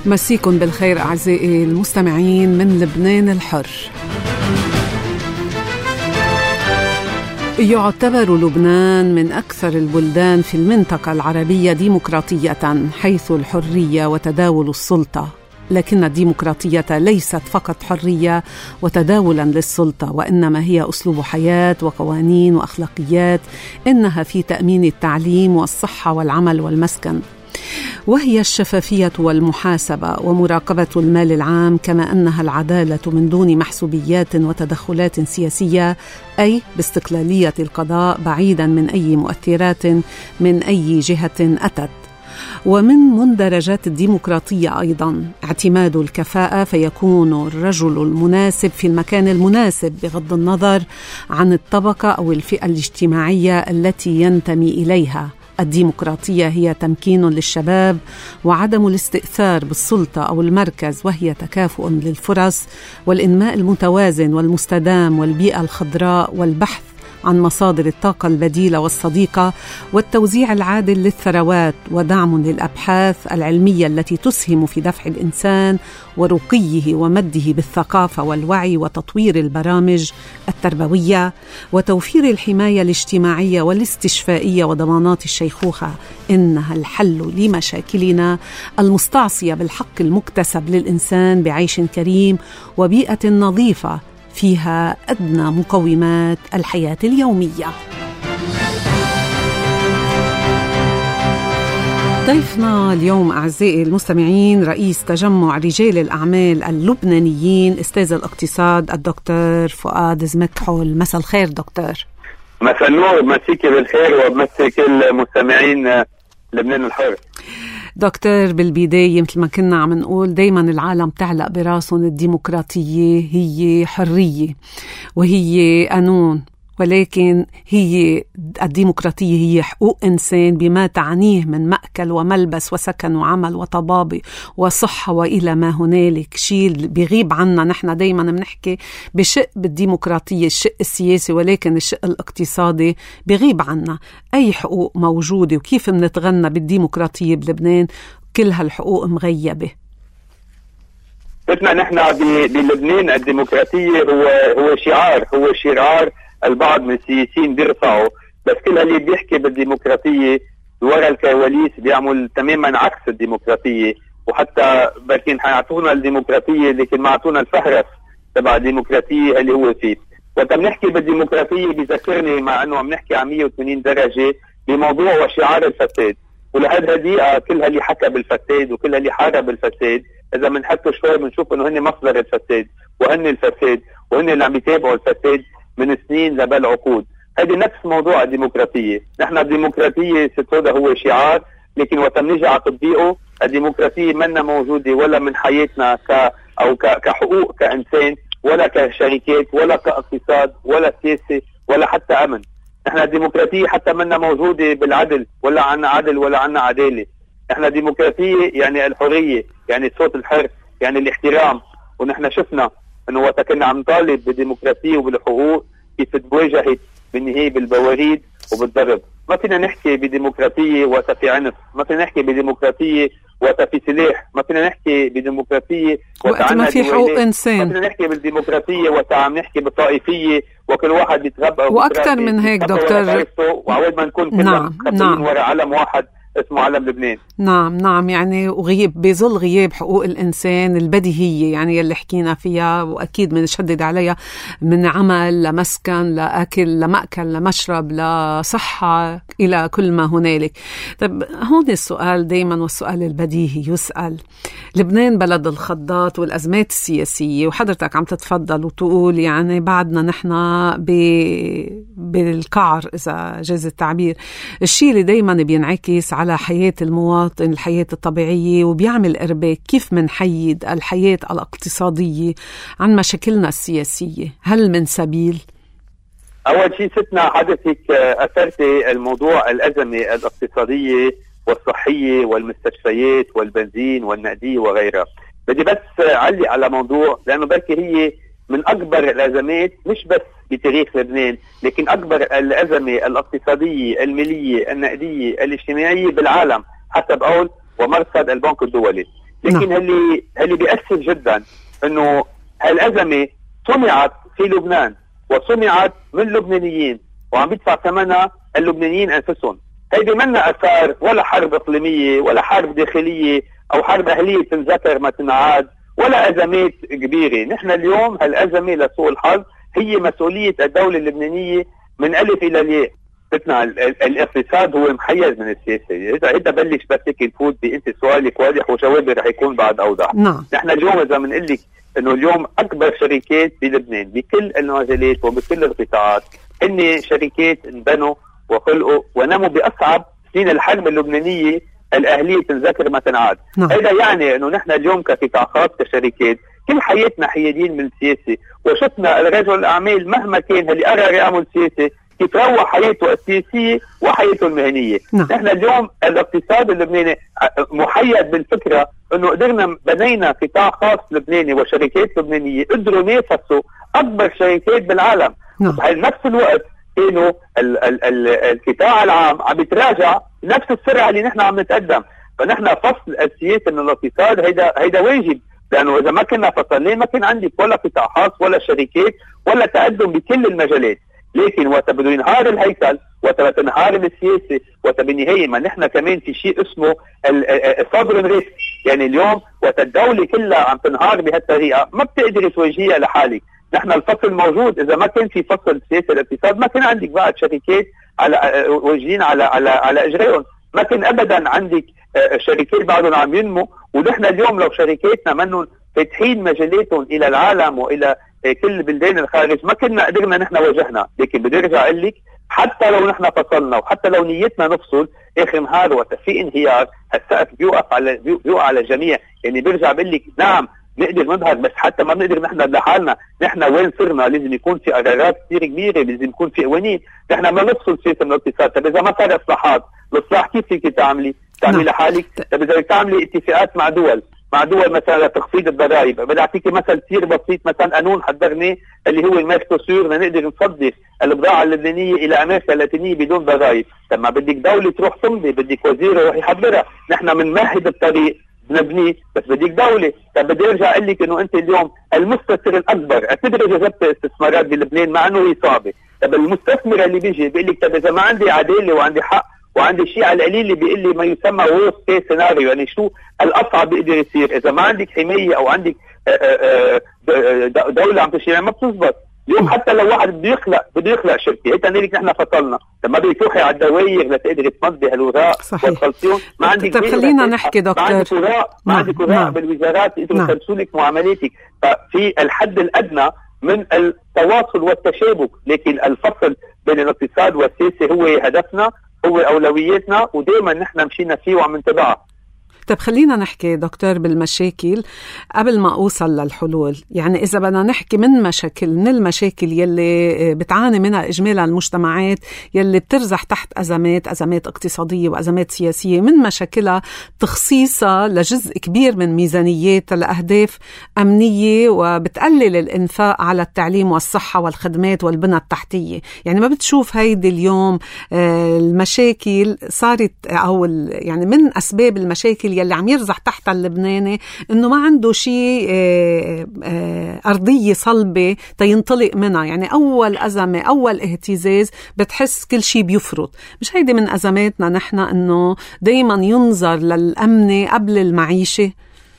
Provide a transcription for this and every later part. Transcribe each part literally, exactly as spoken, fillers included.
مسيكم بالخير أعزائي المستمعين من لبنان الحر. يعتبر لبنان من أكثر البلدان في المنطقة العربية ديمقراطية حيث الحرية وتداول السلطة، لكن الديمقراطية ليست فقط حرية وتداولا للسلطة، وإنما هي أسلوب حياة وقوانين وأخلاقيات، إنها في تأمين التعليم والصحة والعمل والمسكن، وهي الشفافية والمحاسبة ومراقبة المال العام، كما أنها العدالة من دون محسوبيات وتدخلات سياسية، أي باستقلالية القضاء بعيدا من أي مؤثرات من أي جهة أتت. ومن مندرجات الديمقراطية أيضا اعتماد الكفاءة، فيكون الرجل المناسب في المكان المناسب بغض النظر عن الطبقة أو الفئة الاجتماعية التي ينتمي إليها. الديمقراطية هي تمكين للشباب وعدم الاستئثار بالسلطة أو المركز، وهي تكافؤ للفرص والإنماء المتوازن والمستدام والبيئة الخضراء والبحث عن مصادر الطاقة البديلة والصديقة والتوزيع العادل للثروات، ودعم للأبحاث العلمية التي تسهم في دفع الإنسان ورقيه ومده بالثقافة والوعي وتطوير البرامج التربوية وتوفير الحماية الاجتماعية والاستشفائية وضمانات الشيخوخة. إنها الحل لمشاكلنا المستعصية بالحق المكتسب للإنسان بعيش كريم وبيئة نظيفة فيها أدنى مقومات الحياة اليومية. ضيفنا اليوم أعزائي المستمعين رئيس تجمع رجال الأعمال اللبنانيين أستاذ الاقتصاد الدكتور فؤاد زمكحول. مساء الخير دكتور. مساء النور، مسيك بالخير ومسي كل مستمعين لبنان الحر. دكتور، بالبداية مثل ما كنا عم نقول دايما العالم تعلق براسهم الديمقراطية هي حرية وهي قانون، ولكن هي الديمقراطية هي حقوق إنسان بما تعنيه من مأكل وملبس وسكن وعمل وطبابة وصحة وإلى ما هنالك. شيء بيغيب عنا، نحن دايما بنحكي بشق بالديمقراطية الشق السياسي، ولكن الشق الاقتصادي بيغيب عنا. أي حقوق موجودة وكيف بنتغنى بالديمقراطية بلبنان؟ كل هالحقوق مغيبة. بدنا نحن بلبنان الديمقراطية هو هو شعار هو شعار البعض من السياسيين بيرفعوا، بس كل اللي بيحكي بالديمقراطية ورا الكواليس بيعمل تماما عكس الديمقراطية، وحتى بركين حيعطونا الديمقراطية لكن ما عطونا الفهرس تبع الديمقراطية اللي هو فيه. وقت بنحكي بالديمقراطية بيذكرني مع انه عم نحكي على مية وثمانين درجة بموضوع وشعار الفساد، ولهذا الدقيقة كل اللي حكى بالفساد وكل اللي حارب الفساد اذا بنحطه شوي بنشوف انه هن مصدر الفساد وهن الفساد وهن اللي عم يتابعوا الفساد من سنين لبل عقود. هذه نفس موضوع الديمقراطية. نحن الديمقراطية ست هذا هو شعار، لكن وقت نيجي على تطبيقه الديمقراطية منا موجودة ولا من حياتنا ك أو ك... كحقوق كإنسان ولا كشركات ولا كاقتصاد ولا سياسة ولا حتى أمن. نحن الديمقراطية حتى منا موجودة بالعدل، ولا عنا عدل ولا عنا عدالة. نحن الديمقراطية يعني الحرية، يعني الصوت الحر، يعني الاحترام. ونحن شفنا انه وقت كنا عم نطالب بالديمقراطيه وبالحقوق كيف تواجهت بالنهايه بالبواريد وبالضرب. ما فينا نحكي بديمقراطيه وقت في عنف، ما فينا نحكي بديمقراطيه وقت في سلاح، ما فينا نحكي بديمقراطيه وقت ما في حقوق انسان، ما فينا نحكي بالديمقراطيه وقت عم نحكي بالطائفيه وكل واحد بيتغبى واكثر من هيك دكتور. وعود ما نكون كلنا نعم نعم وراء علم واحد اسمه علم لبنان. نعم نعم يعني وغياب بظل غياب حقوق الإنسان البديهية يعني اللي حكينا فيها، وأكيد بنشدد عليها، من عمل لمسكن لأكل لمأكل لمشرب لصحة إلى كل ما هنالك. طب هون السؤال دايما والسؤال البديهي يسأل، لبنان بلد الخضات والأزمات السياسية، وحضرتك عم تتفضل وتقول يعني بعدنا نحن بالقعر إذا جاز التعبير، الشيء اللي دايما بينعكس على حياة المواطن الحياة الطبيعية وبيعمل إرباك. كيف منحيد الحياة الاقتصادية عن مشاكلنا السياسية؟ هل من سبيل؟ أول شيء ستنا حدثك أثرتي الموضوع الأزمة الاقتصادية والصحية والمستشفيات والبنزين والنقدية وغيرها. بدي بس علي على موضوع لأنه بركي هي من أكبر الأزمات مش بس بتاريخ لبنان، لكن أكبر الأزمة الاقتصادية المالية النقدية الاجتماعية بالعالم حسب قول ومرصد البنك الدولي. لكن نعم. اللي اللي بيأثر جدا انه هالأزمة صنعت في لبنان وصنعت من لبنانيين وعم بيدفع ثمنها اللبنانيين انفسهم. هيدي منا اثار ولا حرب اقليميه ولا حرب داخليه او حرب اهليه تنذكر ما تنعاد ولا ازمات كبيره. نحن اليوم هالازمه لسوء الحظ هي مسؤوليه الدوله اللبنانيه من الف الى الياء. بدنا الاقتصاد هو محيز من السياسه. اذا اذا بلش بس هيك نفوت بانت سؤالك واضح وجوابي رح يكون بعد اوضح. نعم. نحن اليوم اذا بنقول لك انه اليوم اكبر شركات بلبنان بكل المجالات وبكل القطاعات هن شركات انبنوا وخلقوا ونموا باصعب سنين الحرب اللبنانيه الاهليه تنذكر ما تنعاد. نعم. هذا يعني انه نحن اليوم كقطاع خاص كشركات كل حياتنا حيادين من السياسه، وشفنا الرجل الاعمال مهما كان اللي قرر يعمل سياسه كيف روح حياته السياسيه وحياته المهنيه. نعم. نحن اليوم الاقتصاد اللبناني محيد بالفكره انه قدرنا بنينا قطاع خاص لبناني وشركات لبنانيه قدروا ينافسوا اكبر شركات بالعالم. نعم. بنفس الوقت كانوا ال ال ال القطاع العام عم يتراجع نفس السرعه اللي نحن عم نتقدم. فنحن فصل السياسه من الاقتصاد هيدا هيدا واجب، لانه اذا ما كنا فصلناه ما كان عندك ولا قطاع خاص ولا شركات ولا تقدم بكل المجالات. لكن وقت بده ينهار الهيكل وقت تنهار السياسه وقت بالنهايه ما نحن كمان في شيء اسمه الصبر ريسك. يعني اليوم وقت الدوله كلها عم تنهار بهالطريقه ما بتقدري تواجهيها لحالك. نحن الفصل موجود، اذا ما كان في فصل سياسه الاقتصاد ما كان عندك بعد شركات على واجهين على على على اجرائهم، ما كان ابدا عندك شركات بعدهم عم ينمو. ونحن اليوم لو شركاتنا منهم فاتحين مجالاتهم الى العالم والى كل بلدان الخارج ما كنا قدرنا نحن واجهنا. لكن بدي ارجع اقول لك حتى لو نحن فصلنا وحتى لو نيتنا نفصل اخر نهار وقت في انهيار السقف بيوقف على بيوقع على الجميع. يعني برجع بقول لك نعم نقدر نظهر، بس حتى ما بنقدر نحن لحالنا. نحن وين صرنا لازم يكون في قرارات كثير كبيره، لازم يكون في قوانين. نحن ما نفصل سياسه من الاقتصاد. طيب اذا ما صار اصلاحات، الاصلاح كيف فيك تعملي؟ تعملي لحالك؟ طيب اذا بدك تعملي اتفاقات مع دول مع دول مثلا لتخفيض الضرائب، بدي اعطيكي مثل كثير بسيط. مثلا قانون حضرناه اللي هو الميركوسور لنقدر نصدر البضاعه اللبنانيه الى امريكا اللاتينيه بدون ضرائب. طب ما بدك دوله تروح تمضي، بدك وزير يروح يحضرها. نحن بنمهد الطريق بنبنيه، بس بدك دوله. طب بدي ارجع اقول لك انه انت اليوم المستثمر الاكبر اعتبر جذبت استثمارات بلبنان مع انه هي صعبه. طب المستثمر اللي بيجي بيقول لك طب اذا ما عندي عداله وعندي حق وعندي شيء على القليل اللي بيقول لي ما يسمى وورست كيس سيناريو، يعني شو الاصعب بيقدر يصير اذا ما عندك حمايه او عندك دوله عم تشتغل ما بتزبط. اليوم حتى لو واحد بده يخلق بده يخلق شركه، هيك لك نحن فصلنا. لما بدك تروحي على الدواير لتقدري تمضي هالوراق وتخلصيهم ما عندك. طيب خلينا نحكي دكتور، ما عندك وراق ما عندك وراق بالوزارات يقدروا يخلصوا لك معاملاتك. ففي الحد الادنى من التواصل والتشابك، لكن الفصل بين الاقتصاد والسياسه هو هدفنا، هو أولوياتنا، ودائما نحن مشينا فيه وعم نتبعها. طيب خلينا نحكي دكتور بالمشاكل قبل ما أوصل للحلول. يعني إذا بدنا نحكي من مشاكل من المشاكل يلي بتعاني منها إجمالا المجتمعات يلي بترزح تحت أزمات أزمات اقتصادية وأزمات سياسية، من مشاكلها تخصيصها لجزء كبير من ميزانيات لأهداف أمنية وبتقلل الإنفاق على التعليم والصحة والخدمات والبنى التحتية. يعني ما بتشوف هيدي اليوم المشاكل صارت أو يعني من أسباب المشاكل يلي عم يرزح تحت اللبناني إنه ما عنده شيء أرضية صلبة تينطلق منها. يعني أول أزمة أول اهتزاز بتحس كل شيء بيفرط. مش هيدي من أزماتنا نحن إنه دايما ينظر للأمن قبل المعيشة؟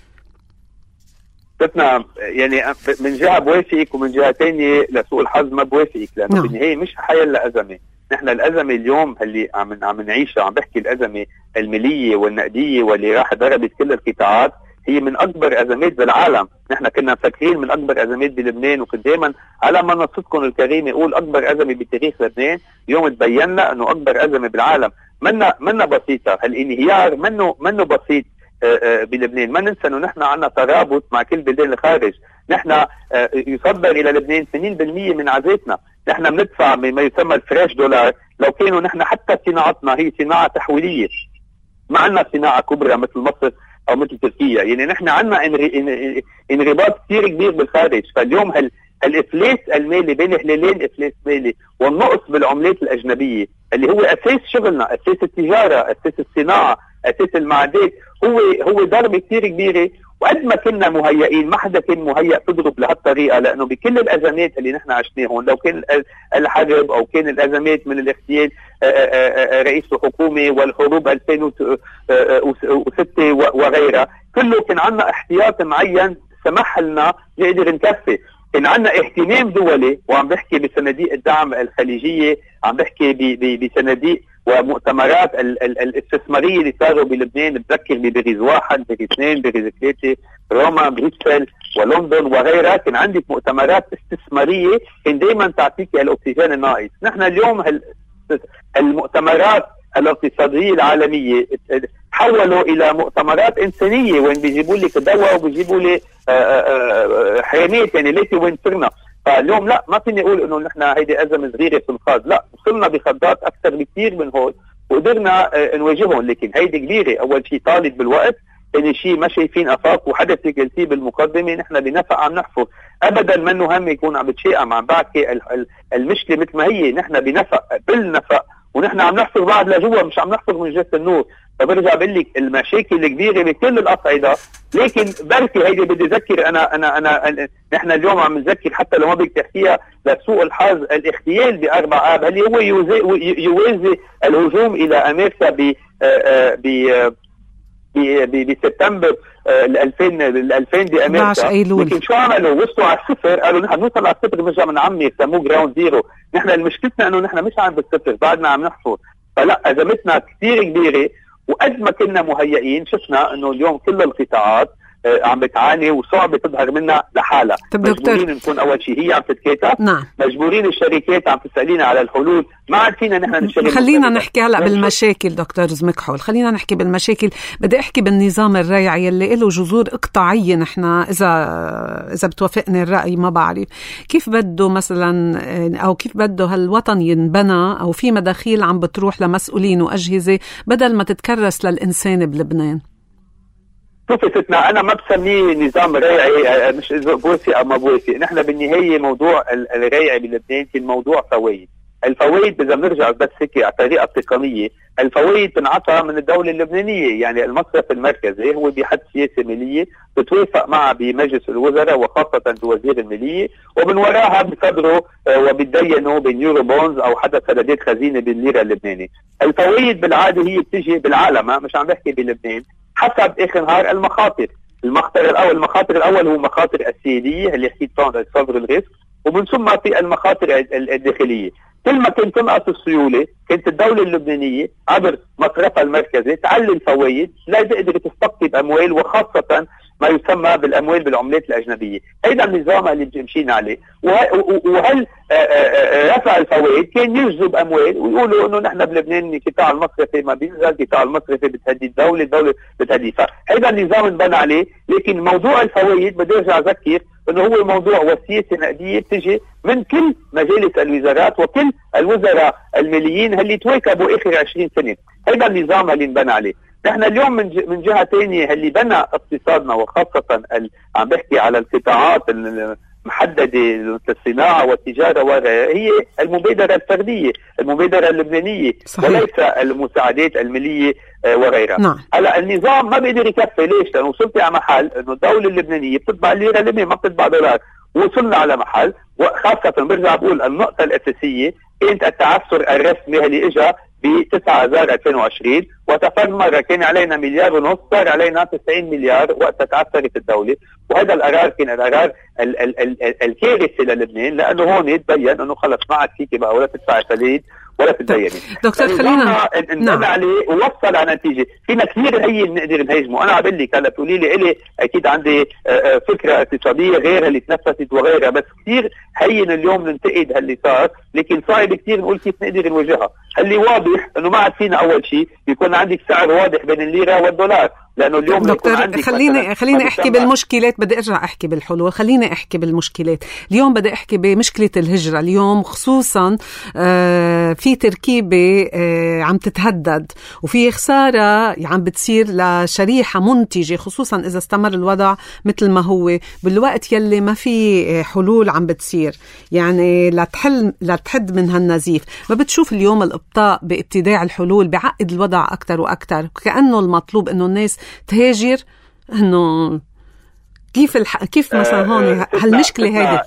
بدنا يعني من جهة بوافقك ومن جهة تانية لسوء الحظ ما بوافقك، لأنه نعم. بالنهاية مش حيل لأزمة. نحن الأزمة اليوم اللي عم عم نعيشها، عم بحكي الأزمة المالية والنقدية واللي راح ضربت كل القطاعات، هي من أكبر أزمات بالعالم. نحن كنا مفكرين من أكبر أزمات بلبنان، وكنت دائما على منصتكم الكريمة أقول أكبر أزمة بتاريخ لبنان. اليوم تبينا أنه أكبر أزمة بالعالم. منا منا بسيطة، هالانهيار منه منه بسيط بلبنان. ما ننسى أنه نحن عنا ترابط مع كل بلدان الخارج. نحن يصدر إلى لبنان ثمانين بالمئة من عزاتنا. نحن بندفع ما يسمى الفريش دولار. لو كانوا نحن حتى صناعتنا هي صناعة تحويلية، ما عنا صناعة كبرى مثل مصر أو مثل تركيا. يعني نحن عنا انرباط كثير كبير بالخارج. فاليوم هال الإفلاس المالي بين هلالين إفلاس مالي والنقص بالعملات الأجنبية اللي هو أساس شغلنا، أساس التجارة، أساس الصناعة، اساس المعدات هو هو ضربه كثير كبيره. وقد ما كنا مهيئين ما حدا كان مهيئ تضرب لهالطريقه، لانه بكل الازمات اللي نحن عشناهم، لو كان الحرب او كان الازمات من الاغتيال رئيس الحكومه والحروب ألفين وستة وغيرها، كله كان عندنا احتياط معين سمح لنا نقدر نكفي. كان عندنا اهتمام دولي، وعم بحكي بصناديق الدعم الخليجيه، عم بحكي بصناديق ومؤتمرات الاستثماريه اللي صاروا بلبنان. بتذكر بباريس واحد، باريس اثنين، باريس ثلاثه، روما، بروكسل ولندن وغيرها. كان عندك مؤتمرات استثماريه كان دائما تعطيك الاكسجين الناقص. نحن اليوم المؤتمرات الاقتصاديه العالميه تحولوا الى مؤتمرات انسانيه، وين بيجيبوا لك دواء وبيجيبوا لي حيوانات، يعني ليش وين صرنا. فاليوم لا، ما فيني اقول انه نحن هيدي ازمه صغيره في الخاض، لا، وصلنا بخضات اكثر بكثير من هون وقدرنا نواجههم. لكن هيدي كبيره، اول شيء طالت بالوقت، ثاني شيء ما شايفين افاق. وحدث قلتيه بالمقدمه، نحن بنفق عم نحفر، ابدا منه هم يكون عم بتشائم، عم بحكي المشكله مثل ما هي، نحن بنفق بالنفق، ونحن عم نحفر بعد لجوا، مش عم نحفر من جهه النور. فبرجع بقول لك المشاكل الكبيره بكل الاصعده. لكن بركي هيدي بدي اذكر انا انا انا نحن اليوم عم نذكر حتى لو ما بدك تحكيها لسوء الحظ، الاغتيال بأربع آب اللي هو يوازي الهجوم الى امريكا ب ب بسبتمبر ألفين ألفين بامريكا. لكن شو عملوا؟ وصلوا على الصفر، قالوا نحن نوصل على الصفر بنرجع بنعمر، سموه جراوند زيرو. نحن مشكلتنا انه نحن مش عند الصفر، بعدنا عم نحفر. فلا، ازمتنا كثير كبيره. وقد ما كنا مهيئين شفنا انه اليوم كل القطاعات آه عم بتعاني وصعب تظهر منها لحالها. مجبورين نكون اول شيء هي عم تتكاتف، نعم. مجبورين الشركات عم تسألينا على الحلول، ما عاد فينا نحن نشتغل. خلينا نحكي هلا بالمشاكل دكتور زمكحول، خلينا نحكي بالمشاكل. بدي احكي بالنظام الريعي اللي له جذور اقطاعيه. نحن اذا اذا بتوافقني الراي، ما بعرف كيف بده مثلا او كيف بده هالوطن ينبنى، او في مداخيل عم بتروح لمسؤولين واجهزه بدل ما تتكرس للانسان بلبنان. شوفي ستنا، انا ما بسميه نظام ريعي، مش بوسي او ما بوسي. نحن بالنهايه موضوع الريعي بلبنان كان موضوع فوائد. الفوائد اذا بنرجع بس هيك على الطريقه التقنيه، الفوائد تنعطى من الدوله اللبنانيه. يعني المصرف المركزي هو بحد سياسه ماليه بتوافق معها بمجلس الوزراء وخاصه بوزير الماليه، ومن وراها بيصدروا وبيتدينوا باليورو بونز او حتى سندات خزينه بالليره اللبنانيه. الفوائد بالعاده هي بتجي بالعالم، مش عم بحكي بلبنان، حسب اخر نهار المخاطر. المخاطر الاول المخاطر الاول هو مخاطر السياديه اللي حكيت صدر الريسك، ومن ثم في المخاطر الداخليه. كل ما كانت تنقص السيوله، كانت الدوله اللبنانيه عبر مصرفها المركزي تعلي الفوائد لا تقدر تستقطب اموال، وخاصه ما يسمى بالاموال بالعملات الاجنبيه. هذا النظام اللي مشينا عليه. وهل رفع الفوائد كان يجذب اموال، ويقولوا انه نحن بلبنان القطاع المصرفي ما بينزل، القطاع المصرفي بتهدي الدوله، الدوله بتهدي. فهذا النظام انبنى عليه. لكن موضوع الفوائد بدي ارجع اذكر انه هو موضوع وسياسه نقديه بتجي من كل مجالس الوزارات وكل الوزراء الماليين اللي تواكبوا اخر عشرين سنه. هذا النظام اللي انبنى عليه. نحن اليوم من من جهه ثانيه اللي بنى اقتصادنا، وخاصه عم بحكي على القطاعات المحدده الصناعه والتجاره وغيرها، هي المبادره الفرديه، المبادره اللبنانيه، صحيح. وليس المساعدات الماليه وغيرها. نعم. هلا النظام ما بيقدر يكفي. ليش؟ لانه وصلت على محل انه الدوله اللبنانيه بتطبع الليره اللبنانيه، ما بتطبع دولار. وصلنا على محل، وخاصه برجع بقول النقطه الاساسيه كانت التعثر الرسمي اللي اجى ب تسعة آذار ألفين وعشرين، وتفرد مرة كان علينا مليار ونص، صار علينا تسعين مليار وقت تعثرت الدولة. وهذا القرار كان القرار الكارثي للبنان، لأنه هون تبين أنه خلص ما عاد فيك بقى ولا تدفع فليد ولا تتديني. دكتور خلينا نعم عليه ووصل على نتيجة. فينا كثير هي نقدر نهاجمه. أنا بقول لك هلا تقولي لي إلي أكيد عندي فكرة اقتصادية غير اللي تنفست وغيرها، بس كثير هين اليوم ننتقد اللي صار، لكن صعب كثير نقول كيف نقدر نواجهها. اللي واضح إنه ما عاد فينا أول شيء يكون عندك سعر واضح بين الليرة والدولار، لأنه اليوم دكتور خليني خليني أحكي بالمشكلات، بدي أرجع أحكي بالحلول. خليني أحكي بالمشكلات. اليوم بدي أحكي بمشكلة الهجرة. اليوم خصوصا آه في تركيبة آه عم تتهدد، وفي خسارة عم بتصير لشريحة منتجة، خصوصا إذا استمر الوضع مثل ما هو بالوقت يلي ما في حلول عم بتصير، يعني لا تحل لا تحد من هالنزيف. ما بتشوف اليوم إبطاء بابتداع الحلول بيعقد الوضع أكتر وأكتر. كأنه المطلوب إنه الناس تهاجر، إنه كيف الح... كيف مثلا هون هالمشكلة هذه؟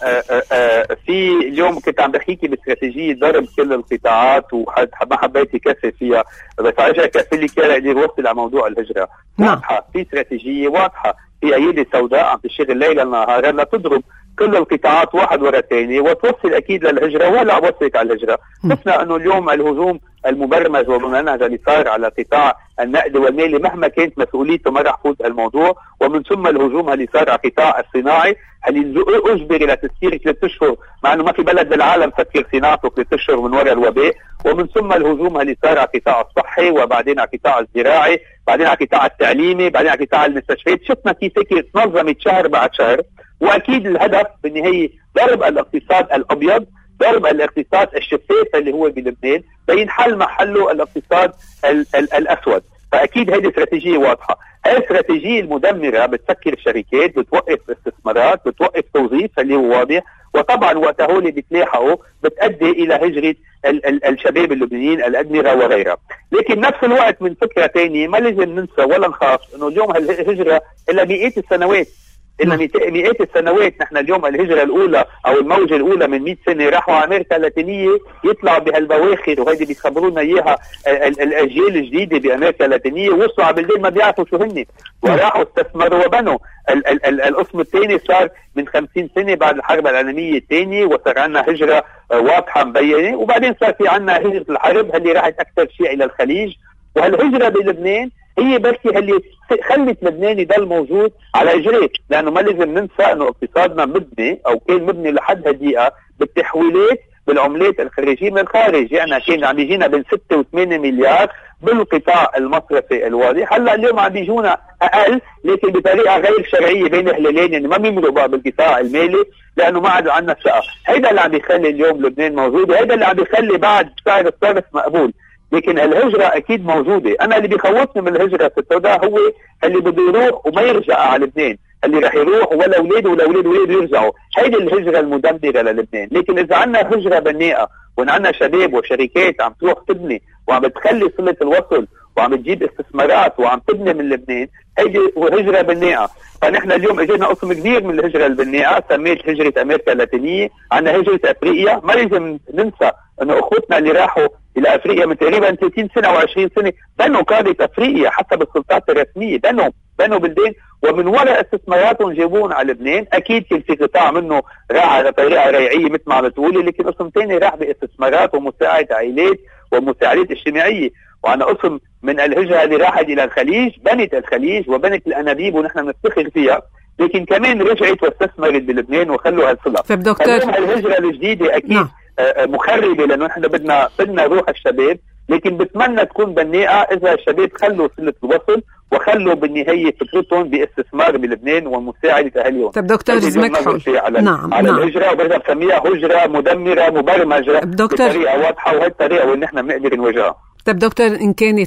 في اليوم كنت عم بحكيكي باستراتيجية ضرب كل القطاعات وما حبيتي كثر فيها، بس عايزة كفي لي كده اللي وصل على موضوع الهجرة. واضحة، في استراتيجية واضحة، في أيدي سوداء عم تشتغل ليلا نهارا لتضرب كل القطاعات واحد ورا الثاني وتوصل اكيد للهجره ولا وصلت على الهجره. شفنا انه اليوم الهجوم المبرمج والممنهج اللي صار على قطاع النقد والمالي مهما كانت مسؤوليته ما راح فوت الموضوع، ومن ثم الهجوم اللي صار على قطاع الصناعي اللي اجبر الى تسكير ثلاث اشهر مع انه ما في بلد بالعالم سكر صناعته ثلاث اشهر من وراء الوباء، ومن ثم الهجوم اللي صار على قطاع الصحي وبعدين على قطاع الزراعي بعدين على قطاع التعليمي بعدين على قطاع المستشفيات. شفنا كيف هيك تنظمت شهر بعد شهر، واكيد الهدف بالنهايه ضرب الاقتصاد الابيض، ضرب الاقتصاد الشفاف اللي هو بلبنان بينحل محله الاقتصاد ال ال الاسود. فاكيد هذه استراتيجيه واضحه. هذه الاستراتيجيه المدمره بتسكر الشركات، بتوقف استثمارات، بتوقف توظيف اللي هو واضح، وطبعا وقت هول بتلاحقوا بتؤدي الى هجره ال ال الشباب اللبنانيين الادمره وغيرها. لكن نفس الوقت من فكره ثانيه ما لازم ننسى ولا نخاف انه اليوم هالهجره الا مئات السنوات إلا مئات السنوات. نحن اليوم الهجرة الأولى أو الموجة الأولى من مئة سنة راحوا على أمريكا اللاتينية يطلعوا بهالبواخر، وهذه بيخبرونا إياها الأجيال الجديدة بأمريكا اللاتينية، وصلوا على بلدان ما بيعرفوا شو هن وراحوا استثمروا وبنوا. القسم الثاني صار من خمسين سنة بعد الحرب العالمية الثانية، وصار عنا هجرة واضحة مبينة، وبعدين صار في عنا هجرة الحرب اللي راحت أكثر شيء إلى الخليج. وهالهجرة بلبنان هي بركي اللي خلت لبنان يضل موجود على اجريه، لانه ما لازم ننسى انه اقتصادنا مبني او كان مبني لحد هالدقيقه بالتحويلات بالعملات الخارجيه من الخارج، يعني كان عم بيجينا بين ستة وثمانية مليار بالقطاع المصرفي الواضح. هلا اليوم عم بيجونا اقل لكن بطريقه غير شرعيه بين هلالين، يعني ما بيمروا بقى بالقطاع المالي لانه ما عاد عندنا ثقه. هيدا اللي عم بيخلي اليوم لبنان موجود، وهيدا اللي عم بيخلي بعد سعر الصرف مقبول. لكن الهجرة أكيد موجودة. أنا اللي بيخوفني من الهجرة في السوداء هو اللي بده يروح وما يرجع على لبنان، اللي رح يروح ولا أولاده ولا أولاد أولاده يرجعوا. هيدي الهجرة المدمرة للبنان. لكن إذا عنا هجرة بناءة وإن عنا شباب وشركات عم تروح تبني وعم بتخلي صلة الوصل وعم تجيب استثمارات وعم تبني من لبنان، هيدي هجرة بناءة. فنحن اليوم اجينا قسم كبير من الهجرة البناءة سميت هجرة أمريكا اللاتينية، عنا هجرة أفريقيا. ما لازم ننسى انه اخوتنا اللي راحوا الى افريقيا من تقريبا ثلاثين سنة وعشرين سنة بنوا قادة افريقيا حسب السلطات الرسمية، بنوا بنوا بلدان ومن وراء استثماراتهم جابون على لبنان. اكيد كان في قطاع منه راح على طريقة ريعية مثل ما عم بتقولي، لكن قسم ثاني راح باستثمارات ومساعدة عائلات ومساعدات اجتماعية. وعنا قسم من الهجرة اللي راحت الى الخليج، بنت الخليج وبنت الانابيب ونحن بنفتخر فيها، لكن كمان رجعت واستثمرت بلبنان وخلوا هالصلة. طيب دكتور، الهجرة الجديدة اكيد نعم. مخربة لأنه نحن بدنا بدنا روح الشباب، لكن بتمنى تكون بناءة إذا الشباب خلوا صلة الوصل وخلوا بالنهاية فكرتهم باستثمار بلبنان ومساعدة أهلهم. طب دكتور زمكحل على, نعم على نعم. الهجرة، وبرجع بسميها هجرة مدمرة مبرمجة بطريقة واضحة، وهي الطريقة اللي نحن بنقدر نواجهها. طب دكتور، إن كانت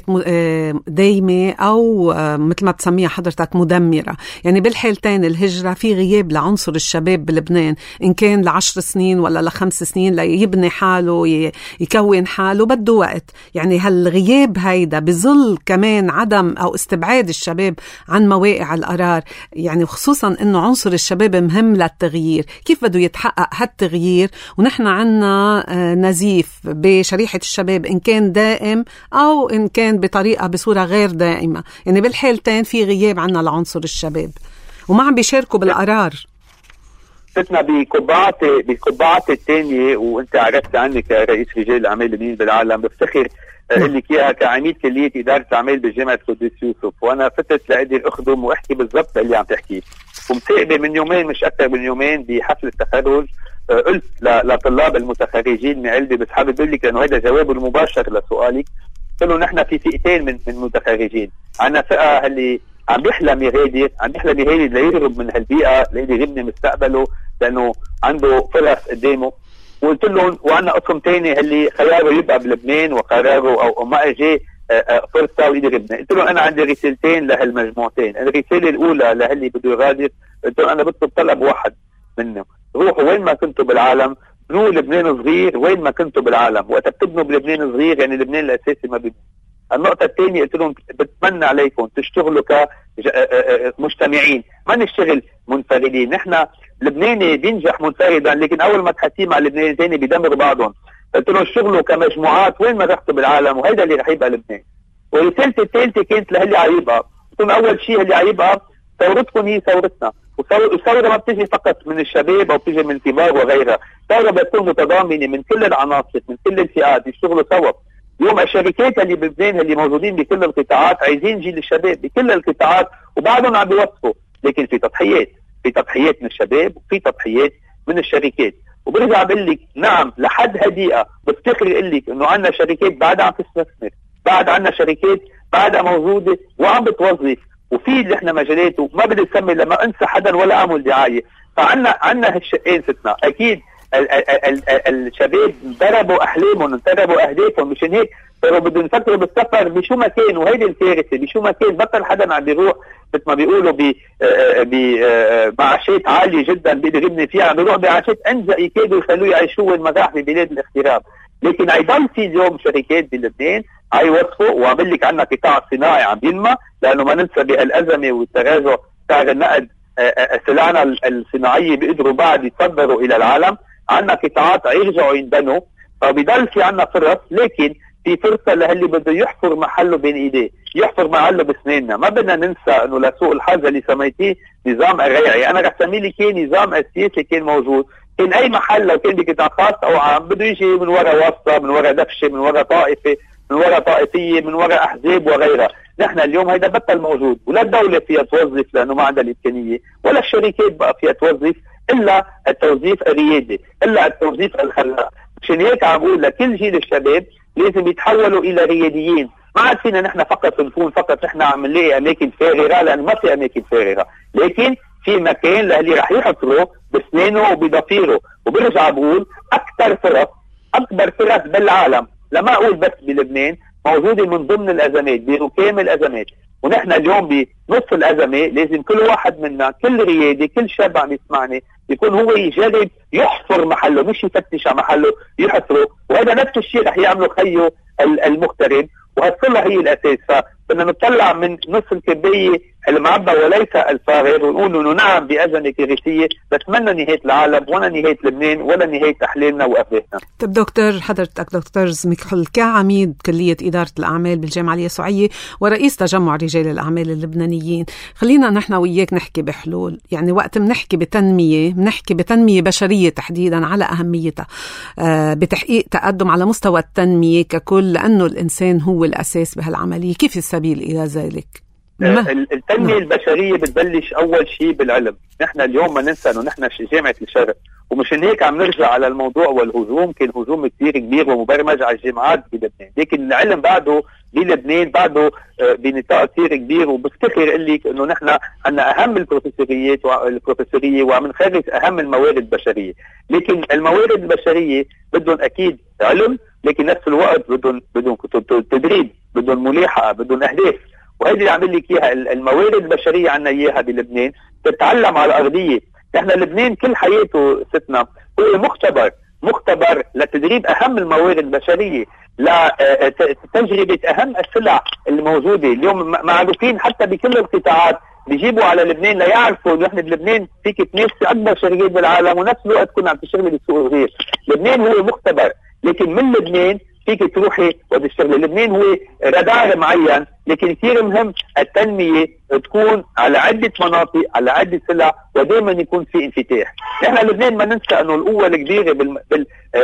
دايمة أو مثل ما بتسميها حضرتك مدمرة، يعني بالحالتين الهجرة في غياب لعنصر الشباب بلبنان، إن كان لعشر سنين ولا لخمس سنين ليبني حاله يكون حاله بده وقت. يعني هالغياب هيدا بظل كمان عدم أو استبعاد الشباب عن مواقع القرار، يعني خصوصا إنه عنصر الشباب مهم للتغيير. كيف بده يتحقق هالتغيير ونحن عنا نزيف بشريحة الشباب إن كان دائم أو إن كان بطريقة بصورة غير دائمة؟ يعني بالحالتين في غياب عنا لعنصر الشباب وما عم بيشاركوا بالقرار. فتنا بقبعتي بقبعتي الثانية، وانت عرفت عني كرئيس رجال الأعمال اليمين بالعالم، بفتخر اقول لك اياها كعميد كلية إدارة أعمال بجامعة قدس يوسف، وانا فتت لأقدر اخدم واحكي بالضبط اللي عم تحكيه. ومتقبل من يومين مش اكثر من يومين بحفل التخرج قلت لطلاب المتخرجين من قلبي، بس حابب اقول لك لانه هذا جوابه المباشر لسؤالك. قلت له نحن في فئتين من من المتخرجين، عندنا فئه اللي عم بيحلم يغادر، عم بيحلم يغادر ليهرب من هالبيئه، ليقدر يبني مستقبله لانه عنده فرص قدامه. وقلت لهم وعندنا قسم ثاني اللي خياره يبقى بلبنان وقراره او ما اجى فرصه ويقدر يبني. قلت له انا عندي رسالتين لهالمجموعتين. الرساله الاولى للي بده يغادر، قلت له انا بطلب طلب واحد منه، روحوا وين ما كنتوا بالعالم بنوا لبنان صغير وين ما كنتوا بالعالم. وقت بتبنوا بلبنان صغير يعني لبنان الاساسي ما بيبني. النقطة الثانية قلت لهم بتمنى عليكم تشتغلوا كمجتمعين، ما نشتغل منفردين. نحن لبناني بينجح منفردا لكن اول ما تحكيه مع لبناني ثاني بيدمر بعضهم. قلت لهم اشتغلوا كمجموعات وين ما رحتوا بالعالم، وهذا اللي رح يبقى لبنان. ورسالتي الثالثة كانت للي عيبها، قلت لهم اول شيء اللي عيبها ثورتكم هي ثورتنا، والثورة ما بتجي فقط من الشباب او بتجي من الكبار وغيرها، ثورة بتكون متضامنة من كل العناصر من كل الفئات يشتغلوا سوا. اليوم الشركات اللي بلبنان اللي موجودين بكل القطاعات عايزين جيل الشباب بكل القطاعات وبعدهم عم بيوظفوا، لكن في تضحيات، في تضحيات من الشباب وفي تضحيات من الشركات. وبرجع بقول لك نعم لحد هديئة بفتخر اقول لك انه عندنا شركات بعد عم تستثمر، بعد عندنا شركات بعدها موجودة وعم بتوظف، وفي اللي احنا مجالاته ما بدي اسمي لما انسى حدا ولا اعمل دعاية. فعنا عنا هالشقين ستنا. اكيد ال ال ال الشباب ضربوا احلامهم ضربوا اهدافهم، مشان هيك صاروا بدهم يفكروا بالسفر بشو ما كان، وهيدي الكارثه بشو ما كان. بطل حدا عم بيروح مثل ما بيقولوا بمعاشات عاليه جدا بيقدر يبني فيها، عم بيروح بعاشات انجا يكادوا يخلوه يعيشوا وين ما راح ببلاد الاغتراب. لكن هيضل في اليوم شركات بلبنان هيوظفوا، وعم بقول لك عندنا قطاع صناعي عم ينمى، لانه ما ننسى بهالازمه والتراجع سعر النقد سلعنا الصناعيه بيقدروا بعد يتصدروا الى العالم. عندنا قطاعات يرجعوا ينبنوا، فبيضل في عندنا فرص، لكن في فرصه للي بده يحفر محله بين ايديه، يحفر محله بسناننا. ما بدنا ننسى انه لسوء الحظ اللي سميتيه نظام الريعي، انا رح سميه لك نظام السياسي كان موجود، كان اي محل لو كان بقطاع خاص او عام بده يجي من وراء واسطه، من وراء دفشه، من وراء طائفه، من وراء طائفيه، من وراء احزاب وغيرها. نحن اليوم هيدا بطل موجود، ولا الدوله فيها توظف لانه ما عندها الامكانيه، ولا الشركات بقى فيها توظف الا التوظيف الريادي، الا التوظيف الخلاق. مشان هيك عم بقول لكل جيل الشباب لازم يتحولوا الى رياديين. ما عاد فينا نحن فقط نكون فقط نحن عم نلاقي اماكن فارغه، لان ما في اماكن فارغه، لكن في مكان للي رح يحفروا بسنانه وبضفيره. وبرجع بقول اكثر فرص، اكبر فرص بالعالم، لما اقول بس بلبنان، موجوده من ضمن الازمات، بركام الازمات. ونحن اليوم بنص الازمه لازم كل واحد منا، كل ريادي، كل شاب عم يسمعني يكون هو يجرب يحفر محله، مش يفتش على محله، يحفره. وهذا نفس الشيء رح يعمله خيه المغترب، وهالصله هي الاساس. فبدنا نطلع من نص الكبايه المعبى وليس الفارغ، ونقول انه نعم بازمه كارثيه، بس منا نهايه العالم ولا نهايه لبنان ولا نهايه احلامنا واهدافنا. طب دكتور، حضرتك دكتور زميكحل كعميد كليه اداره الاعمال بالجامعه اليسوعيه ورئيس تجمع رجال الاعمال اللبنانيين، خلينا نحن وياك نحكي بحلول. يعني وقت بنحكي بتنميه بنحكي بتنميه بشريه تحديدا على اهميتها آه بتحقيق تقدم على مستوى التنميه ككل، لانه الانسان هو الاساس بهالعمليه. كيف السبيل الى ذلك؟ التنمية نعم. البشرية بتبلش أول شيء بالعلم. نحن اليوم ما ننسى أنه نحن جامعة الشرق، ومشان هيك عم نرجع على الموضوع. والهجوم كان هجوم كتير كبير ومبرمج على الجامعات بلبنان، لكن العلم بعده بلبنان بعده بنطاق كتير كبير. وبفتخر أقول لك أنه نحن عندنا أهم البروفيسوريات والبروفيسورية وعم نخرج أهم الموارد البشرية. لكن الموارد البشرية بدهم أكيد علم، لكن نفس الوقت بدهم بدهم تدريب، بدهم ملاحقة، بدهم أهداف. وهذه اللي عم لك اياها الموارد البشريه عنا اياها بلبنان، تتعلم على الارضيه. نحن لبنان كل حياته ستنا هو مختبر مختبر لتدريب اهم الموارد البشريه، لتجربه اهم السلع الموجوده اليوم. معروفين حتى بكل القطاعات بيجيبوا على لبنان ليعرفوا انه نحن بلبنان فيك تنافسي اكبر شركات بالعالم ونفس الوقت كنا عم تشتغلي بالسوق الصغير. لبنان هو مختبر، لكن من لبنان فيك تروحي وتشتغلي. لبنان هو رادار معين، لكن كثير مهم التنمية تكون على عدة مناطق، على عدة سلع، ودائما يكون في انفتاح. نحن لبنان ما ننسى انه القوة الكبيرة بال بال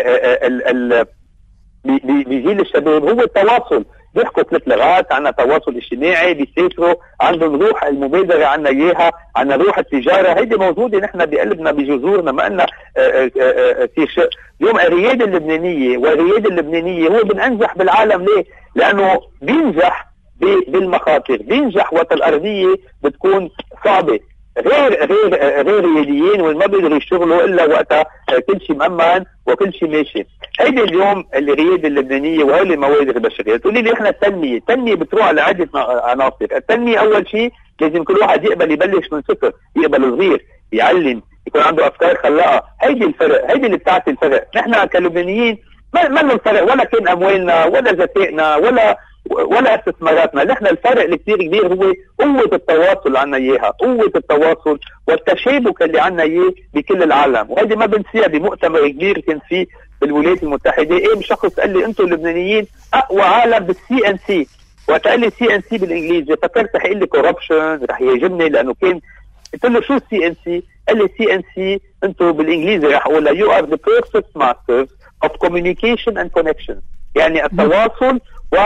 ال بجيل الشباب هو التواصل. بيحكوا ثلاث لغات، عندنا تواصل اجتماعي، بيسافروا، عندهم روح المبادرة، عندنا اياها، عندنا روح التجارة، هيدي موجودة نحن بقلبنا بجذورنا، ما قلنا في شيء. اليوم الريادة اللبنانية والريادة اللبنانية هو بننجح بالعالم. ليه؟ لأنه بينجح بالمخاطر، بينجح وقت الأرضية بتكون صعبة. غير غير غير رياديين وين ما بيقدروا يشتغلوا الا وقتها كل شيء مأمن وكل شيء ماشي. هيدي اليوم الرياده اللبنانيه وهي الموارد البشريه. تقولي لي احنا التنميه، التنميه بتروح على عده عناصر. التنميه اول شيء لازم كل واحد يقبل يبلش من صفر، يقبل صغير، يعلم، يكون عنده افكار خلاقه. هيدي الفرق، هيدي اللي بتعطي الفرق. نحن كلبنانيين ما ما لنا الفرق، ولا كان اموالنا ولا ذكائنا ولا ولا استثماراتنا. نحن الفرق الكثير كبير هو قوه التواصل اللي عنا اياها، قوه التواصل والتشابك اللي عنا اياه بكل العالم. وهذه ما بنسيها بمؤتمر كبير كان فيه بالولايات المتحده. ايه شخص قال لي انتم اللبنانيين اقوى عالم بالسي ان سي، وقت قال لي سي ان سي بالانجليزي فكرت رح يقول لي كوربشن، رح يهاجمني لانه كان. قلت له شو السي ان سي؟ قال لي سي ان سي انتم بالانجليزي رح اقول يو ار ذا بيرفكت ماسترز اوف كوميونيكيشن اند كونكشن، يعني التواصل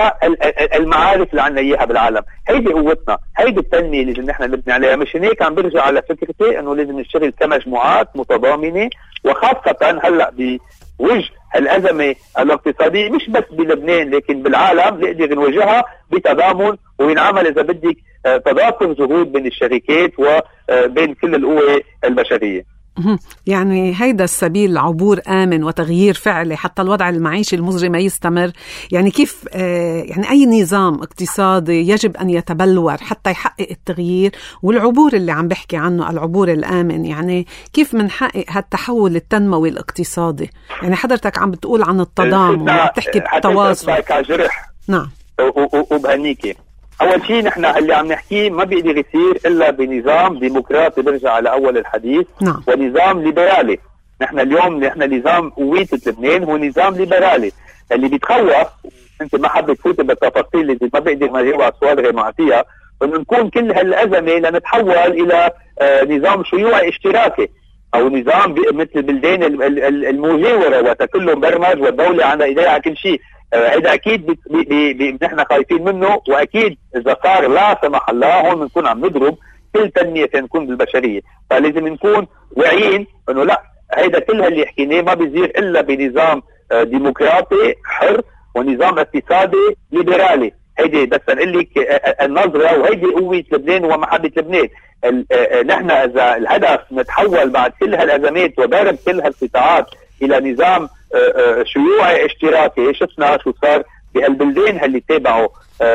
والمعارف اللي عنا اياها بالعالم. هيدي قوتنا، هيدي التنميه اللي لازم نحن نبني عليها. مشان هيك عم برجع على فكرتي انه لازم نشتغل كمجموعات متضامنه، وخاصه هلا بوجه الازمه الاقتصاديه مش بس بلبنان لكن بالعالم، نقدر نواجهها بتضامن وينعمل اذا بدك تضافر جهود بين الشركات وبين كل القوى البشريه. يعني هيدا السبيل عبور آمن وتغيير فعلي حتى الوضع المعيشي المزري ما يستمر. يعني كيف آه يعني أي نظام اقتصادي يجب أن يتبلور حتى يحقق التغيير والعبور اللي عم بحكي عنه، العبور الآمن. يعني كيف منحقق هالتحول التنموي الاقتصادي؟ يعني حضرتك عم بتقول عن التضامن وبتحكي بالتواصل. نعم. وبهنيكي أول شيء نحن اللي عم نحكيه ما بيقدر يصير إلا بنظام ديمقراطي برجع على أول الحديث. نعم. ونظام ليبرالي. نحن اليوم نحن نظام قوية لبنان هو نظام ليبرالي اللي بيتخوف. أنت ما حابب تفوت بالتفاصيل اللي ما بقدر ما يجاوب على السؤال غير معطيها، إنه نكون كل هالأزمة لنتحول إلى آه نظام شيوعي اشتراكي أو نظام مثل البلدان المجاورة وكله مبرمج والدولة عندها إيديها على كل شيء. هذا اكيد نحن خايفين منه، واكيد اذا صار لا سمح الله هون بنكون عم نضرب كل تنميه تكون بالبشريه. فلازم نكون واعيين انه لا، هيدا كل اللي حكيناه ما بيصير الا بنظام ديمقراطي حر ونظام اقتصادي ليبرالي. هيدي بس نقول لك النظره، وهيدي قوه لبنان ومحبه لبنان. نحن اذا الهدف نتحول بعد كل هالازمات وضرب كل هالقطاعات الى نظام شيوعي اشتراكي، شفنا شو صار بهالبلدان اللي تابعوا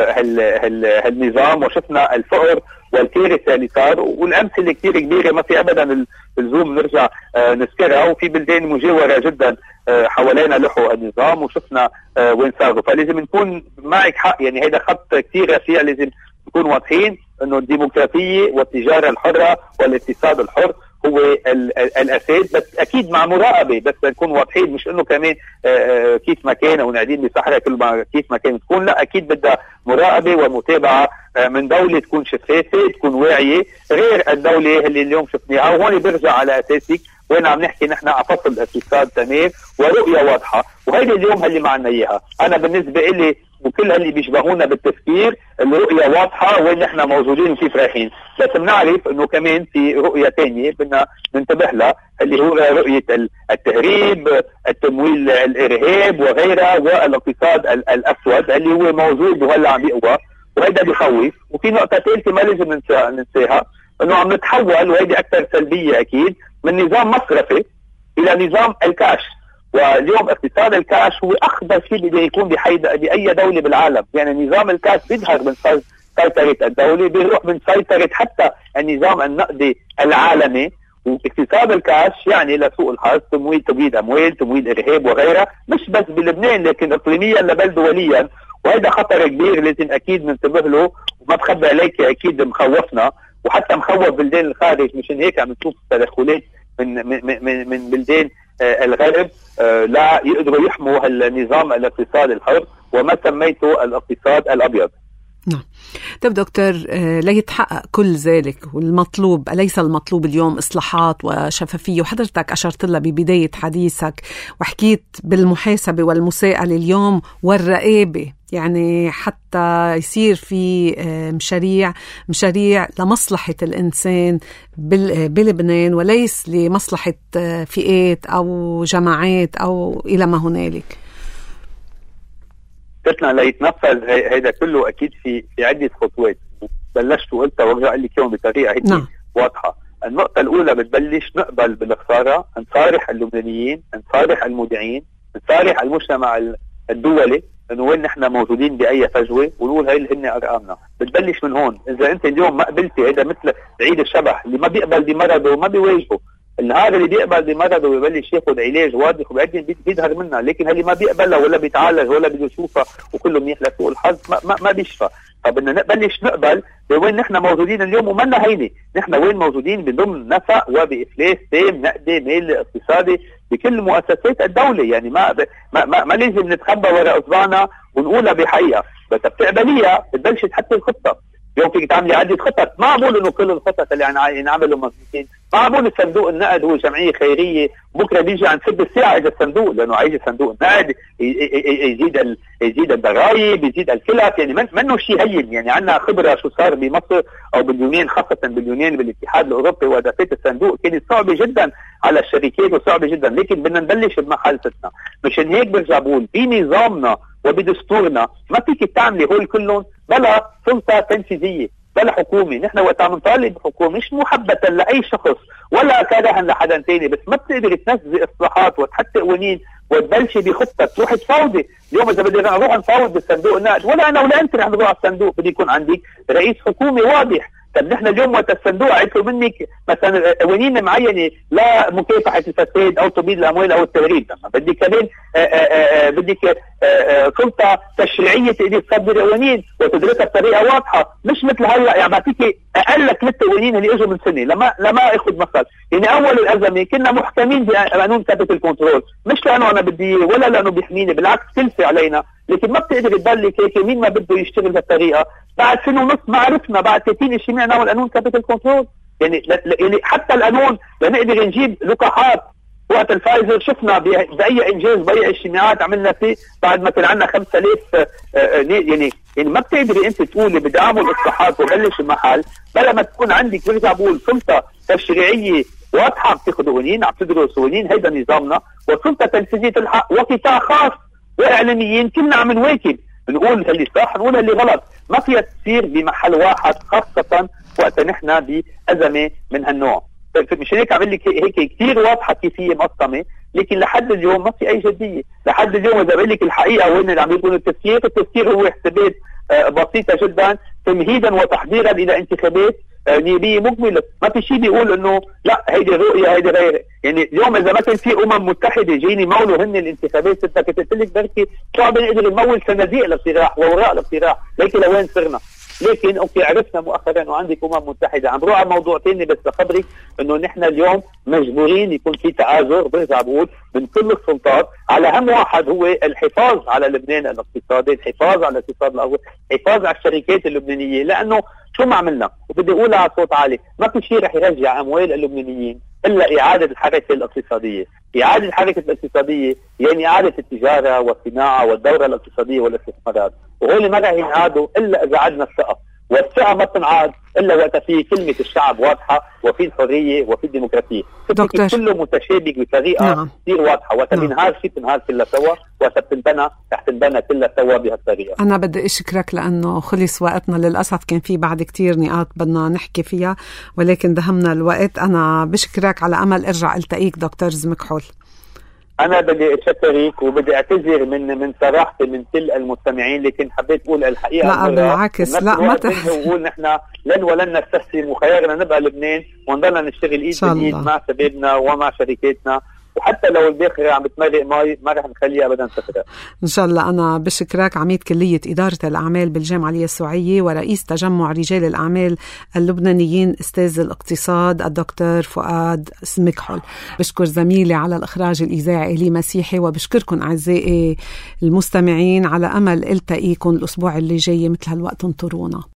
هالنظام، وشفنا الفقر والكارثه اللي صار، والامثله كثير كبيره ما في ابدا اللزوم نرجع نذكرها. وفي بلدان مجاوره جدا حوالينا لحوا النظام وشفنا وين صاروا. فلازم نكون معك حق، يعني هيدا خط كثير رفيع، لازم نكون واضحين انه الديمقراطيه والتجاره الحره والاقتصاد الحر هو الاساس، بس اكيد مع مراقبه، بس نكون واضحين، مش انه كمان كيف ما كان ونقعدين بصحراء كل ما كيف ما كان تكون. لا، اكيد بدها مراقبه ومتابعه من دوله تكون شفافه، تكون واعيه، غير الدوله اللي اليوم شفناها. وهون برجع على اساسك وين عم نحكي نحن على فصل الاقتصاد تمام ورؤيه واضحه، وهيدي اليوم اللي ما عندنا اياها. انا بالنسبه لي وكل اللي بيشبهونا بالتفكير الرؤية واضحة وين نحن موجودين وكيف رايحين، بس بنعرف انه كمان في رؤية تانية بدنا ننتبه لها، اللي هو رؤية التهريب، التمويل، الارهاب وغيرها، والاقتصاد الاسود اللي هو موجود وهلا عم يقوى، وهذا بخوف. وفي نقطة ثالثة ما لازم ننساها، انه عم نتحول، وهذه اكثر سلبية اكيد، من نظام مصرفي الى نظام الكاش. واليوم اقتصاد الكاش هو اخطر شيء بده يكون باي دوله بالعالم. يعني نظام الكاش بيظهر من سيطره الدوله، بيروح من سيطره حتى النظام النقدي العالمي. واقتصاد الكاش يعني لسوق الحظ تمويل تمويل اموال، تمويل ارهاب وغيرها، مش بس بلبنان لكن اقليميا لبل دوليا. وهذا خطر كبير لازم اكيد ننتبه له، وما بخبي عليك اكيد مخوفنا وحتى مخوف بلدان الخارج. مشان هيك عم نشوف تدخلات من من من, من بلدان الغرب لا يقدروا يحموا النظام الاقتصادي الحر وما سميته الاقتصاد الابيض. نعم. طيب دكتور، ليتحقق كل ذلك والمطلوب، أليس المطلوب اليوم إصلاحات وشفافية؟ وحضرتك أشرت لها ببداية حديثك وحكيت بالمحاسبة والمساءلة اليوم والرقابة، يعني حتى يصير في مشاريع مشاريع لمصلحة الإنسان بلبنان وليس لمصلحة فئات أو جماعات أو إلى ما هنالك. قلتنا ليتنفذ هذا كله اكيد في في عده خطوات، بلشت وقلتها وارجع لك اليوم بطريقه هيك نعم. واضحه. النقطه الاولى بتبلش نقبل بالخساره، نصارح اللبنانيين، نصارح المودعين، نصارح المجتمع الدولي انه وين نحن موجودين باي فجوه، ونقول هاي اللي هن ارقامنا. بتبلش من هون. اذا انت اليوم ما قبلتي، هذا مثل عيد الشبح اللي ما بيقبل بمرضه وما بيواجهه. النهار اللي بيقبل بمرضه ويبلش ياخذ علاج واضح وبيقدم بيظهر منها، لكن اللي ما بيقبلها ولا بيتعالج ولا بده يشوفها وكله منيح لسوء الحظ ما, ما, ما بيشفى. فبدنا نبلش نقبل بوين نحن موجودين اليوم، ومنا هيني نحن وين موجودين بضمن نفق وبإفلاس تام نقدي ميل اقتصادي بكل مؤسسات الدولة. يعني ما ما ما, ما لازم نتخبى وراء اصبعنا ونقولها بحقيقة، بس بتقبليها بتبلش تحطي الخطة. اليوم فيك تعملي عدة خطط، ما بقول انه كل الخطط اللي ينعملوا مظبوطين، ما بقول الصندوق النقد هو جمعية خيرية بكره بيجي عند ست الساعة اجى الصندوق، لانه عايز صندوق النقد يزيد يزيد الضرائب يزيد الكلف، يعني من منه شيء هين. يعني عندنا خبرة شو صار بمصر او باليونان، خاصة باليونان بالاتحاد الاوروبي، وهدفات الصندوق كانت صعبة جدا على الشركات وصعبة جدا، لكن بدنا نبلش بمحلتنا. مشان هيك برجع بقول بنظامنا وبدستورنا ما فيك تعملي هول كلهم بلا سلطة تنفيذية بلا حكومة. نحن وقت عم نطالب بحكومة مش محبة لأي شخص ولا كرها لحدا تاني، بس ما بتقدر تنفذي إصلاحات وتحطي قوانين وتبلشي بخطة تروحي تفاوضي. اليوم إذا بدي نروح نفاوض بالصندوق النقد، ولا أنا ولا أنت رح نروح على الصندوق، بدي يكون عندك رئيس حكومة واضح. طب نحن اليوم وقت الصندوق عيطلوا منك مثلا قوانين معينه لا مكافحه الفساد او تبييض الاموال او التهريب، بدك كمان بدك سلطه تشريعيه تقدر تصدر قوانين وتدرسها بطريقه واضحه، مش مثل هلا يعني بعطيك اقل ثلاث قوانين اللي اجوا من سنه لما لما اخذ مثل. يعني اول الازمه كنا محكمين بقانون كابيتال كنترول، مش لانه انا بدي ولا لانه بيحميني، بالعكس كلفه علينا، لكن ما بتقدر تضلك هيك. مين ما بده يشتغل بهالطريقه بعد سنه ونص ما عرفنا بعد ثلاثين اشي نعمل قانون كابيتال كنترول. يعني يعني حتى القانون لنقدر نجيب لقاحات وقت الفايزر شفنا باي انجاز باي اجتماعات عملنا فيه بعد ما كان عندنا خمسة آلاف. يعني يعني ما بتقدري انت تقولي بدي اعمل اصلاحات وبلش المحل بلا ما تكون عندك برجع بقول سلطه تشريعيه واضحه عم تاخذ قوانين عم تدرس قوانين، هيدا نظامنا، وسلطه تنفيذيه الحق وقطاع خاص واعلاميين كلنا عم نواكب نقول اللي صح نقول اللي غلط. ما فيها تصير بمحل واحد، خاصه وقت نحن بازمه من هالنوع. مش هيك عمل لك هيك كثير واضحه كيفيه مقسمه، لكن لحد اليوم ما في اي جديه. لحد اليوم اذا بقول لك الحقيقه وين اللي عم يقولوا التفكير، التفكير هو حسابات بسيطه جدا تمهيدا وتحضيرا الى انتخابات نيابيه مقبله. ما في شيء بيقول انه لا هيدي رؤيه هيدي غير. يعني اليوم اذا ما كان في امم متحده جايين يمولوا هن الانتخابات، انت كنت قلت لك بركي صعب نقدر نمول صناديق الاقتراع واوراق الاقتراع، ليك لوين صرنا. لكن اوكي عرفنا مؤخرا انه عندك امم متحده. عم بروح على موضوع ثاني بس لخبرك انه نحن اليوم مجبورين يكون في تعاذر، برجع بقول من كل السلطات على هم واحد هو الحفاظ على لبنان الاقتصادي، الحفاظ على الاقتصاد الاول، الحفاظ على الشركات اللبنانيه. لانه شو ما عملنا وبدي اقولها على صوت عالي، ما في شيء رح يرجع اموال اللبنانيين الا اعاده الحركه الاقتصاديه. اعاده الحركه الاقتصاديه يعني اعاده التجاره والصناعه والدوره الاقتصاديه والاستثمارات، وهول ما رح ينعادوا الا اذا عدنا الثقه، والثقه ما بتنعاد الا وقت في كلمه الشعب واضحه وفي الحريه وفي الديمقراطيه. دكتور كله متشابك بطريقه كثير نعم. واضحه، وقت بينهار شيء بتنهار كلها سوا، وقت بتنبنى رح تنبنى كلها سوا بهالطريقه. انا بدي اشكرك لانه خلص وقتنا للاسف، كان في بعد كتير نقاط بدنا نحكي فيها ولكن دهمنا الوقت. انا بشكرك على امل ارجع التقيك دكتور زمكحول. أنا بدي أشكرك وبدي أعتذر من من صراحتي من كل المستمعين، لكن حبيت أقول الحقيقة. لا بالعكس، لا ما تحزن. نقول نحن لن ولن نستسلم، وخيارنا نبقى لبنان ونضلنا نشتغل إيد بالإيد مع شبابنا ومع شركاتنا، وحتى لو الباخرة عم بتمرق ماي ما رح نخليها أبدا تفرق إن شاء الله. أنا بشكرك عميد كلية إدارة الأعمال بالجامعة اليسوعية ورئيس تجمع رجال الأعمال اللبنانيين أستاذ الاقتصاد الدكتور فؤاد زمكحول. بشكر زميلي على الإخراج الإذاعي إلي مسيحي، وبشكركم أعزائي المستمعين على أمل التقيكم الأسبوع اللي جاي مثل هالوقت. انطرونا.